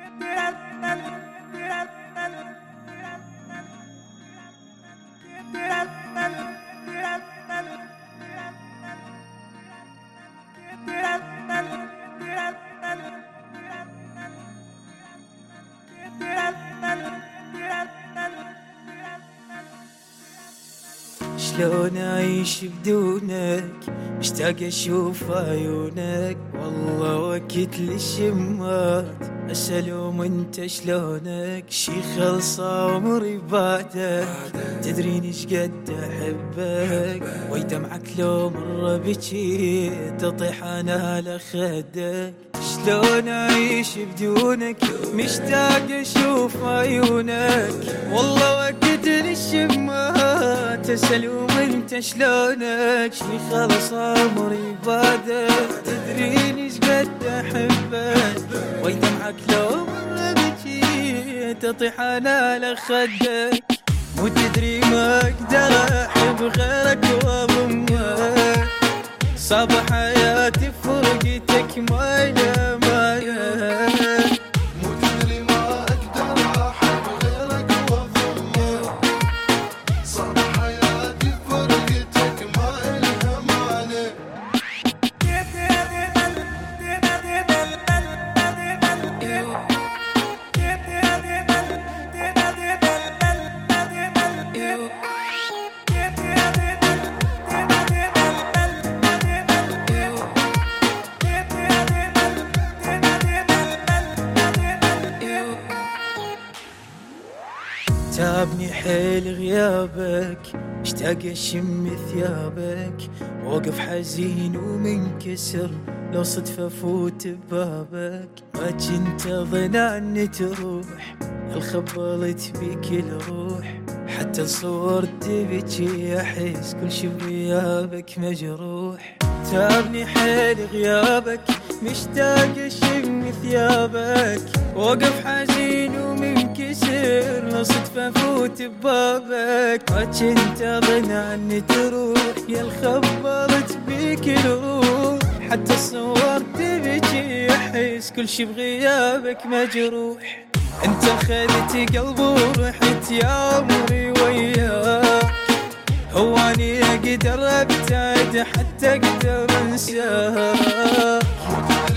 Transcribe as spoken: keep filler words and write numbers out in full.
شلون أعيش بدونك، مشتاق أشوف عيونك، والله وقت للشمات أسألهم أنت شلونك. شي خلص عمري بعدك، تدريني شقد أحبك، وي دمعك لو مرة بجيت أطيح أنا على خدك. شلون أعيش بدونك، مشتاق أشوف عيونك، والله وقت للشمات أسألهم أنت شلونك. شي خلص عمري بعدك، تدريني شقد أحبك، وي دمعك لو مرة بجيت أطيح أنا على خدك. مو تدري ما أقدر أحب غيرك وأضمك، صعب حياتي فرقتك ما إلى معنى. مو تدري ما أقدر أحب غيرك وأضمك، صعب حياتي فرقتك ما إلى معنى. تعبني حيل غيابك، اشتاق اشم ثيابك، واقف حزين ومنكسر لو صدفة فوت ببابك. ما كنت اظن عني تروح، الخبلت بيك الروح، حتى صورت بيجي احس كل شي بغيابك مجروح. تعبني حيل غيابك، مشتاق اشم ثيابك، واقف حزين ومنكسر لو صدفة فوت ببابك. ما كنت اظن عني تروح، يا الخبرت بيك الروح، حتى صورت بيجي احس كل شي بغيابك مجروح. انت خذت قلبي ورحت يا عمري وياك، هو اني اقدر ابتعد حتى اقدر انساك.